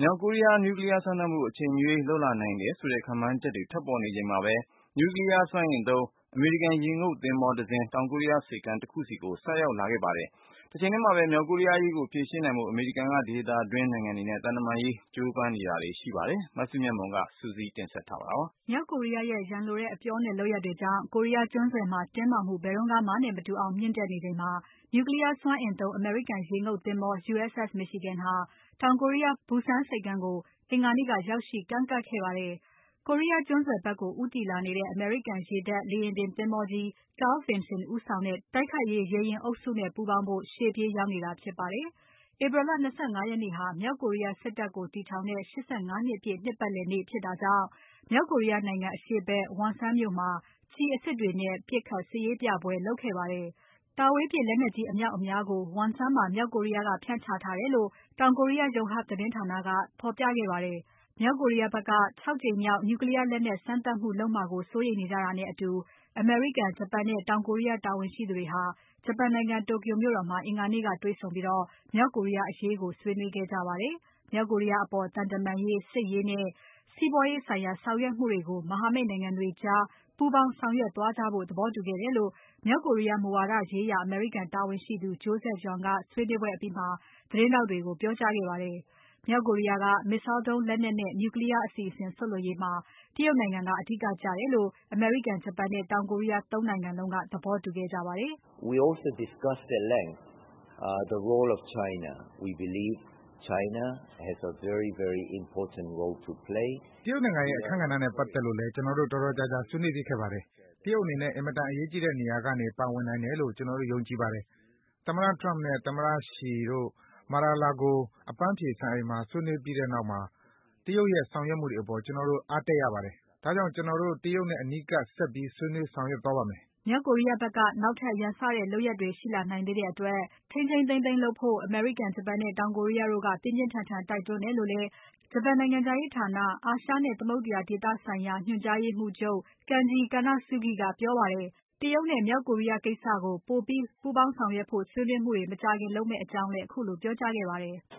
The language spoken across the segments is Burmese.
မြောက်ကိုရီးယားနျူကလ িয়ার စမ်းသပ်မှုအချိန်မရွေးလုပ်လာနိုင်တယ်ဆိုတဲ့ခန့်မှန်းချက်တွေထွက်ပေါ်နေချိန်မှာပဲနျူကလ িয়ার စွမ်းအင်သုံးအမေရိကန်ရေငုပ်သင်္ဘောတစ်စင်းတောင်ကိုရီးယားဆိပ်ကမ်းတစ်ခုဆီကိုဆိုက်ရောက်လာခဲ့ပါတယ်။တချိန်တည်းမှာပဲမြောက်ကိုရီးယားအရေးကိုဖြေရှင်းနိုင်ဖို့အမေရိကန်ကဒေသတွင်းနိုင်ငံတွေနဲ့သံတမန်ရေးကြိုးပမ်းနေတာတွေရှိပါတယ်။မစုမြတ်မွန်ကစုစည်းတင်ဆက်ထားပါတယ်။မြောက်ကိုရီးယားရဲ့ရန်လိုတဲ့အပြောနဲ့လုပ်ရပ်တွေကြောင့်ကိုရီးယားကျွန်းဆွယ်မှာတင်းမာမှုဘယ်တုန်းကမှနဲ့မတူအောင်မြင့်တက်နေချိန်မှာ Nuclear စွမ်းအင်သုံးအမေရိကန်ရေငုပ်သင်္ဘော USS Michigan ဟာတောင်ကိုရီးယား Busan ဆိပ်ကမ်းကိုအင်္ဂါနေ့ကရောက်ရှိကမ်းကပ်ခဲ့ပါတယ်။ကိုရီးယားကျွန်းဆွယ်ဘက်ကိုဦးတည်လာနေတဲ့ အမေရိကန်ရေတပ်လေယာဉ်တင်သင်္ဘောကြီး Carl Vinson ဦးဆောင်တဲ့တိုက်ခိုက်ရေးရေယာဉ်အုပ်စုနဲ့ပူးပေါင်းဖို့ရှေ့ပြေးရောက်နေတာဖြစ်ပါတယ်။ April လ 25 ရက်နေ့ဟာမြောက်ကိုရီးယားစစ်တပ်ကိုတည်ထောင်တဲ့85နှစ်ပြည့်နှစ်ပတ်လည်နေ့ဖြစ်တာကြောင့်မြောက်ကိုရီးယားနိုင်ငံအရှေ့ဘက် Wonsan မြို့မှာကျည်အစစ်တွေနဲ့ပစ်ခတ်စစ်ရေးပြပွဲလုပ်ခဲ့ပါတယ်။တာဝေးပစ်လက်နက်ကြီးအမြောက်အများကို Wonsan မှာမြောက်ကိုရီးယားကဖြန့်ချထားတယ်လို့တောင်ကိုရီးယား Yonhap သတင်းဌာနကဖော်ပြခဲ့ပါတယ်။မြောက်ကိုရီးယားဘက်က 6 ကြိမ်မြောက် Nuclear လက်နက်စမ်းသပ်မှုလုပ်မှာကိုစိုးရိမ်နေကြတာနဲ့အတူအမေရိကန်၊ဂျပန်နဲ့တောင်ကိုရီးယားတာဝန်ရှိသူတွေဟာဂျပန်နိုင်ငံ Tokyo မြို့တော်မှာအင်္ဂါနေ့ကတွေ့ဆုံပြီးမြောက်ကိုရီးယားအရေးကိုဆွေးနွေးခဲ့ကြပါတယ်။မြောက်ကိုရီးယားအပေါ်သံတမန်ရေး၊စစ်ရေးနဲ့စီးပွားရေးဆိုင်ရာဆောင်ရွက်မှုတွေကိုမဟာမိတ်နိုင်ငံတွေကြားပူးပေါင်းဆောင်ရွက်သွားကြဖို့သဘောတူခဲ့တယ်လို့မြောက်ကိုရီးယားမူဝါဒရေးရာအမေရိကန်တာဝန်ရှိသူ Joseph Yun ကဆွေးနွေးပွဲအပြီးမှာသတင်းထောက်တွေကိုပြောကြားခဲ့ပါတယ်။မြောက်ကိုရီးယားက Missile ဒုံးလက်နက်နဲ့ Nuclear အစီအစဉ်စွန့်လွှတ်ရေးမှာတရုတ်နိုင်ငံကအဓိကကျတယ်လို့အမေရိကန်၊ဂျပန်နဲ့တောင်ကိုရီးယား 3 နိုင်ငံလုံးကသဘောတူခဲ့ကြပါတယ်။ We also discussed at length the role of China. We believe China has a very important role to play. တရုတ်နိုင်ငံရဲ့အခန်းကဏ္ဍနဲ့ပတ်သက်လို့လည်းကျွန်တော်တို့တော်တော်ကြာကြာဆွေးနွေးဖြစ်ခဲ့ပါတယ်။တရုတ်အနေနဲ့အင်မတန်အရေးကြီးတဲ့နေရာကနေပါဝင်နိုင်တယ်လို့ကျွန်တော်တို့ယုံကြည်ပါတယ်။သမ္မတ Trump နဲ့သမ္မတ Xi တို့ Mar-a-Lago အပန်းဖြေစံအိမ်မှာဆွေးနွေးပြီးတဲ့နောက်မှာတရုတ်ရဲ့ဆောင်ရွက်မှုတွေအပေါ်ကျွန်တော်တို့အားတက်ရပါတယ်။ဒါကြောင့်ကျွန်တော်တို့တရုတ်နဲ့အနီးကပ်ဆက်ပြီးဆွေးနွေးဆောင်ရွက်သွားပါမယ်။မြောက်ကိုရီးယားဘက်ကနောက်ထပ်ရန်စတဲ့လုပ်ရပ်တွေရှိလာနိုင်သေးတဲ့အတွက်ထိန်းထိန်းသိမ်းသိမ်းလုပ်ဖို့အမေရိကန်၊ဂျပန်နဲ့တောင်ကိုရီးယားတို့ကပြင်းပြင်းထန်ထန်တိုက်တွန်းတယ်လို့လည်းဂျပန်နိုင်ငံခြားရေးဌာနအာရှနဲ့သမုဒ္ဒရာဒေသဆိုင်ရာညွှန်ကြားရေးမှူးချုပ် Kenji Kanasugi ကပြောပါတယ်။တရုတ်နဲ့မြောက်ကိုရီးယားကိစ္စကိုပိုပြီးပူးပေါင်းဆောင်ရွက်ဖို့ဆွေးနွေးမှုတွေမကြာခင်လုပ်မယ့်အကြောင်းလည်းခုလိုပြောကြားခဲ့ပါတယ်။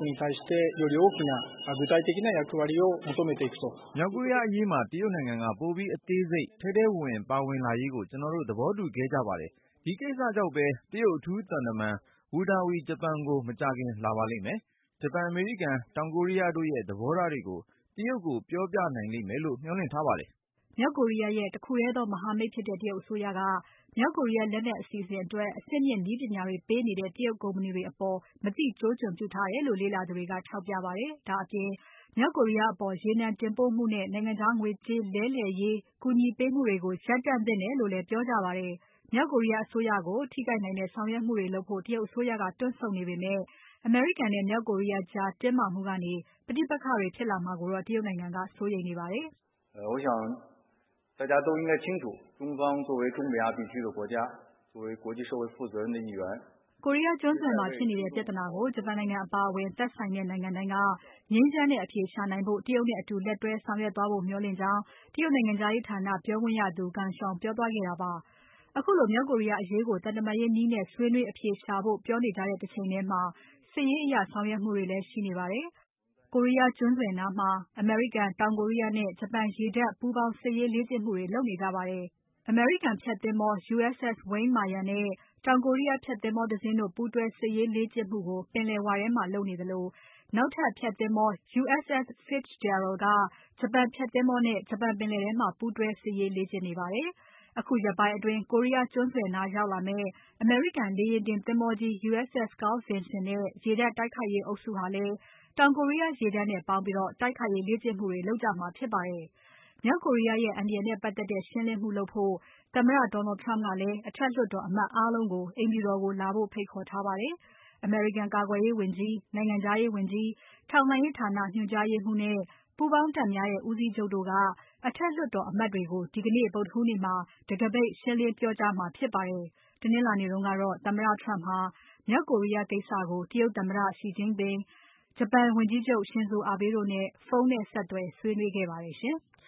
မြောက်ကိုရီးယားအရေးမှာတရုတ်နိုင်ငံကပိုပြီးအသေးစိတ်ထဲထဲဝင်ဝင်ပါဝင်လာရေးကိုကျွန်တော်တို့သဘောတူခဲ့ကြပါတယ်။ဒီကိစ္စကြောင့်ပဲတရုတ်အထူးသံတမန် Wu Dawei ဂျပန်ကိုမကြာခင်လာပါလိမ့်မယ်။ဂျပန်၊အမေရိကန်၊တောင်ကိုရီးယားတို့ရဲ့သဘောထားတွေကိုတရုတ်ကိုပြောပြနိုင်လိမ့်မယ်လို့မျှော်လင့်ထားပါတယ်။မြောက်ကိုရီးယားရဲ့တခုတည်းသောမဟာမိတ်ဖြစ်တဲ့တရုတ်အစိုးရကမြောက်ကိုရီးယားလက်နက်အစီအစဉ်အတွက်အဆင့်မြင့်နည်းပညာတွေပေးနေတဲ့တရုတ်ကုမ္ပဏီတွေအပေါ်မသိကျိုးကျွန်ပြုထားတယ်လို့လေ့လာသူတွေကထောက်ပြပါတယ်။ဒါအပြင်မြောက်ကိုရီးယားအပေါ်ရေနံတင်ပို့မှုနဲ့နိုင်ငံခြားငွေကြေးလဲလှယ်ရေးကူညီပေးမှုတွေကိုရပ်တန့်သင့်တယ်လို့လည်းပြောကြပါတယ်။မြောက်ကိုရီးယားအစိုးရကိုထိခိုက်နိုင်တဲ့ဆောင်ရွက်မှုတွေလုပ်ဖို့တရုတ်အစိုးရကတွန့်ဆုတ်နေပေမဲ့အမေရိကန်နဲ့မြောက်ကိုရီးယားကြားတင်းမာမှုကနေပဋိပက္ခတွေဖြစ်လာမှာကိုတော့တရုတ်နိုင်ငံကစိုးရိမ်နေပါတယ်။我想大家都应该清楚中方作为中美亚地区的国家作为国际社会负责任的一员ကိုရီးယားကျွန်းဆွယ်မှာဖြစ်နေတဲ့ပြဿနာကိုဂျပန်နိုင်ငံအပါအဝင်သက်ဆိုင်တဲ့နိုင်ငံတိုင်းကငြိမ်းချမ်းတဲ့အဖြေရှာနိုင်ဖို့တရုတ်နဲ့အတူလက်တွဲဆောင်ရွက်သွားဖို့မျှော်လင့်ကြောင်းတရုတ်နိုင်ငံခြားရေးဌာနပြောခွင့်ရသူ Geng Shuang ပြောသွားခဲ့တာပါ။အခုလိုမြောက်ကိုရီးယားအရေးကိုသံတမန်ရေးနည်းနဲ့ဆွေးနွေးအဖြေရှာဖို့ပြောနေကြတဲ့တချိန်ထဲမှာစစ်ရေးအရဆောင်ရွက်မှုတွေလည်းရှိနေပါတယ်။ကိုရီးယားကျွန်းဆွယ်နားမှာအမေရိကန်၊တောင်ကိုရီးယားနဲ့ဂျပန်ရေတပ်ပူးပေါင်းစစ်ရေးလေ့ကျင့်မှုတွေလုပ်နေကြပါတယ်။အမေရိကန်ဖျက်သင်္ဘော USS Wayne Meyer နဲ့တောင်ကိုရီးယားဖျက်သင်္ဘောတစင်းတို့ပူးတွဲစစ်ရေးလေ့ကျင့်မှုကိုပင်လယ်ဝထဲမှာလုပ်နေသလိုနောက်ထပ်ဖျက်သင်္ဘော USS Fitzgerald ကဂျပန်ဖျက်သင်္ဘောနဲ့ဂျပန်ပင်လယ်ထဲမှာပူးတွဲစစ်ရေးလေ့ကျင့်နေပါတယ်။အခုရက်ပိုင်းအတွင်းကိုရီးယားကျွန်းဆွယ်နားရောက်လာမယ့်အမေရိကန်လေယာဉ်တင်သင်္ဘောကြီး USS Carl Vinson နဲ့ရေတပ်တိုက်ခိုက်ရေးအုပ်စုဟာလည်းတောင်ကိုရီးယားရေတပ်နဲ့ပေါင်းပြီးတိုက်ခိုက်ရေးလေ့ကျင့်မှုတွေလုပ်ကြမှာဖြစ်ပါတယ်။မြောက်ကိုရီးယားရဲ့အန္တရာယ်နဲ့ပတ်သက်တဲ့ရှင်းလင်းမှုလုပ်ဖို့သမ္မတ Donald Trump ကလည်းအထက်လွှတ်တော်အမတ်အားလုံးကိုအိမ်ဖြူတော်ကိုလာဖို့ဖိတ်ခေါ်ထားပါတယ်။အမေရိကန်ကာကွယ်ရေးဝန်ကြီး၊နိုင်ငံခြားရေးဝန်ကြီး၊ထောက်လှမ်းရေးဌာနညွှန်ကြားရေးမှူးနဲ့ပူးပေါင်းတပ်များရဲ့ဦးစီးချုပ်တို့ကအထက်လွှတ်တော်အမတ်တွေကိုဒီကနေ့ဗုဒ္ဓဟူးနေ့မှာတံခါးပိတ်ရှင်းလင်းပြောကြားမှာဖြစ်ပါတယ်။တနင်္လာနေ့တုန်းကတော့သမ္မတ Trump ဟာမြောက်ကိုရီးယားကိစ္စကိုတရုတ်သမ္မတ Xi Jinping ဂျပန်ဝန်ကြီးချုပ် Shinzo Abe တို့နဲ့ဖုန်းနဲ့ဆက်သွယ်ဆွေးနွေးခဲ့ပါတယ်ရှင်။